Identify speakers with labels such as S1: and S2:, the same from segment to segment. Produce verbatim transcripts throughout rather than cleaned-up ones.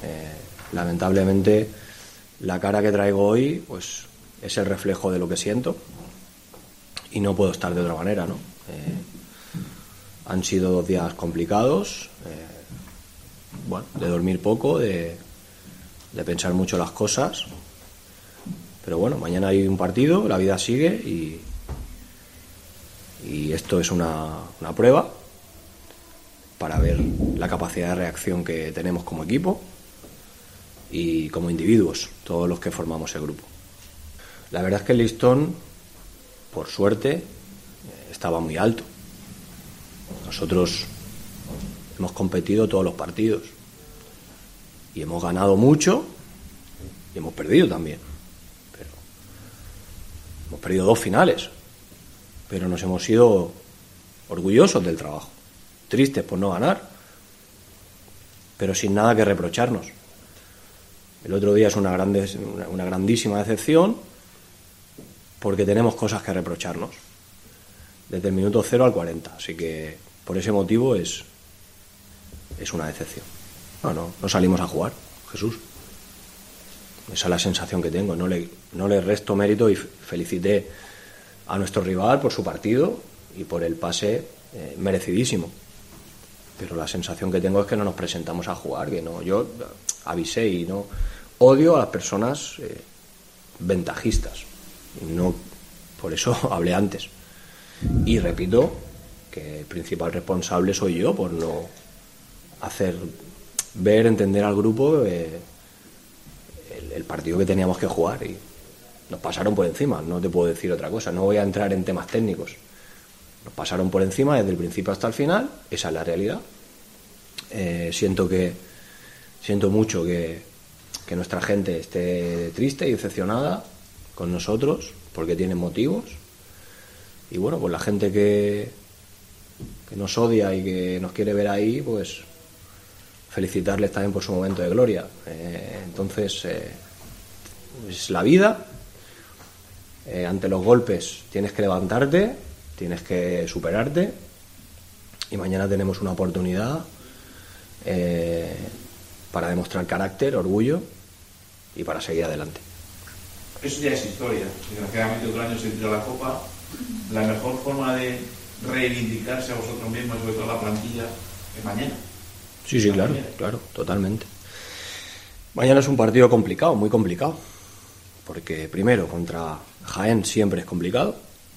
S1: Eh, lamentablemente la cara que traigo hoy pues es el reflejo de lo que siento y no puedo estar de otra manera, ¿no? Eh, han sido dos días complicados, eh, bueno, de dormir poco, de, de pensar mucho las cosas, pero bueno, mañana hay un partido, la vida sigue y, y esto es una, una prueba para ver la capacidad de reacción que tenemos como equipo y como individuos, todos los que formamos el grupo. La verdad es que el listón, por suerte, estaba muy alto. Nosotros hemos competido todos los partidos y hemos ganado mucho y hemos perdido también. Pero hemos perdido dos finales, pero nos hemos ido orgullosos del trabajo, tristes por no ganar, pero sin nada que reprocharnos. El otro día es una, grande, una, una grandísima decepción porque tenemos cosas que reprocharnos desde el minuto cero al cuarenta, así que por ese motivo es, es una decepción. No, no, no salimos a jugar, Jesús. Esa es la sensación que tengo. No le, no le resto mérito y felicité a nuestro rival por su partido y por el pase eh, merecidísimo. Pero la sensación que tengo es que no nos presentamos a jugar, que no. Yo avisé y no odio a las personas eh, ventajistas. Y no, por eso hablé antes. Y repito que el principal responsable soy yo por no hacer ver, entender al grupo eh, el, el partido que teníamos que jugar y nos pasaron por encima, no te puedo decir otra cosa, no voy a entrar en temas técnicos. Nos pasaron por encima desde el principio hasta el final, esa es la realidad. Eh, siento que siento mucho que, que nuestra gente esté triste y decepcionada con nosotros porque tienen motivos. Y bueno, pues la gente que, que nos odia y que nos quiere ver ahí, pues felicitarles también por su momento de gloria. Eh, entonces, eh, es la vida. Eh, ante los golpes tienes que levantarte, tienes que superarte. Y mañana tenemos una oportunidad eh, para demostrar carácter, orgullo y para seguir adelante.
S2: Eso ya es historia. Desgraciadamente otro año se tira la copa. La mejor forma de reivindicarse a vosotros mismos, sobre todo la plantilla, es mañana.
S1: Sí, sí, claro, claro, totalmente. Mañana es un partido complicado, muy complicado. Porque primero, contra Jaén siempre es complicado.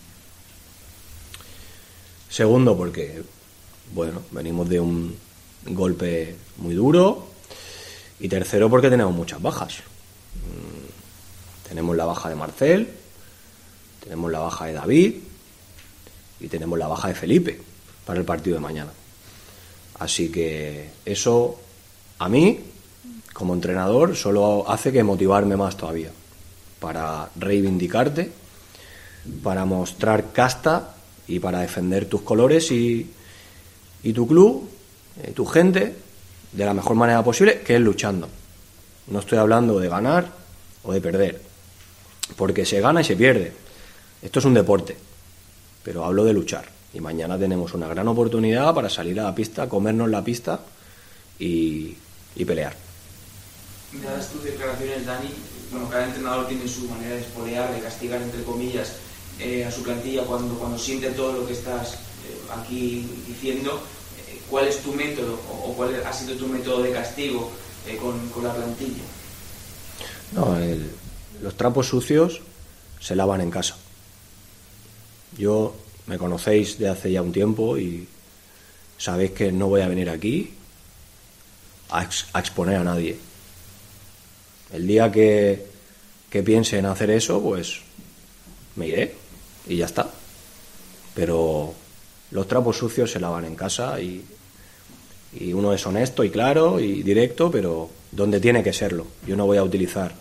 S1: Segundo, porque, bueno, venimos de un golpe muy duro. Y tercero, porque tenemos muchas bajas. Tenemos la baja de Marcel, tenemos la baja de David y tenemos la baja de Felipe para el partido de mañana. Así que eso, a mí, como entrenador, solo hace que motivarme más todavía para reivindicarte, para mostrar casta y para defender tus colores y, y tu club, eh, tu gente, de la mejor manera posible, que es luchando. No estoy hablando de ganar o de perder, porque se gana y se pierde. Esto es un deporte, pero hablo de luchar. Y mañana tenemos una gran oportunidad para salir a la pista, comernos la pista y, y pelear.
S3: Dadas tus declaraciones, Dani, bueno, cada entrenador tiene su manera de espolear, de castigar, entre comillas, eh, a su plantilla cuando, cuando siente todo lo que estás eh, aquí diciendo. Eh, ¿Cuál es tu método o, o cuál ha sido tu método de castigo eh, con, con la plantilla?
S1: No, el, los trapos sucios se lavan en casa. Yo, me conocéis de hace ya un tiempo y sabéis que no voy a venir aquí a, ex, a exponer a nadie. El día que, que piense en hacer eso, pues me iré y ya está. Pero los trapos sucios se lavan en casa y, y uno es honesto y claro y directo, pero donde tiene que serlo. Yo no voy a utilizar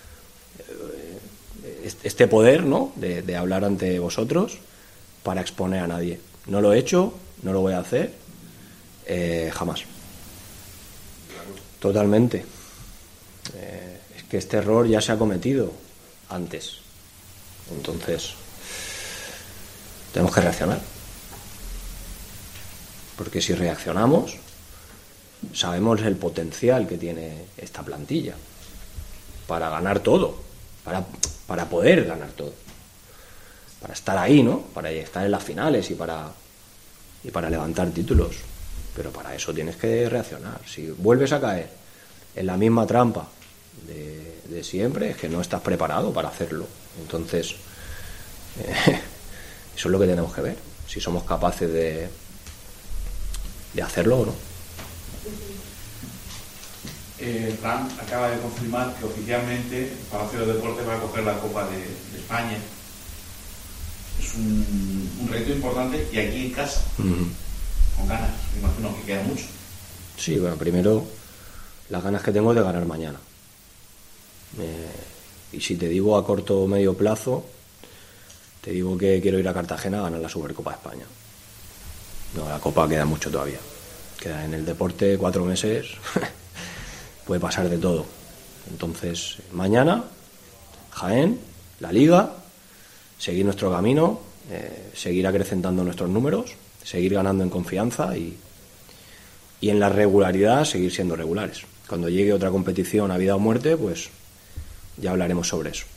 S1: este poder, ¿no?, de, de hablar ante vosotros para exponer a nadie. No lo he hecho, no lo voy a hacer, eh, jamás. Totalmente. Eh, es que este error ya se ha cometido antes. Entonces, tenemos que reaccionar. Porque si reaccionamos, sabemos el potencial que tiene esta plantilla para ganar todo, para, para poder ganar todo, para estar ahí, ¿no? Para estar en las finales y para, y para levantar títulos. Pero para eso tienes que reaccionar. Si vuelves a caer en la misma trampa de, de siempre, es que no estás preparado para hacerlo. Entonces, eh, eso es lo que tenemos que ver, si somos capaces de, de hacerlo o no.
S2: Eh, Fran acaba de confirmar que oficialmente el Palacio de Deportes va a coger la Copa de, de España. Es un, un reto importante y aquí en casa, uh-huh. con ganas, me imagino que queda mucho.
S1: Sí, bueno, primero las ganas que tengo de ganar mañana. Eh, y si te digo a corto o medio plazo, te digo que quiero ir a Cartagena a ganar la Supercopa de España. No, la Copa queda mucho todavía. Queda en el deporte cuatro meses, puede pasar de todo. Entonces, mañana, Jaén, la Liga, seguir nuestro camino, eh, seguir acrecentando nuestros números, seguir ganando en confianza y, y en la regularidad seguir siendo regulares. Cuando llegue otra competición a vida o muerte, pues ya hablaremos sobre eso.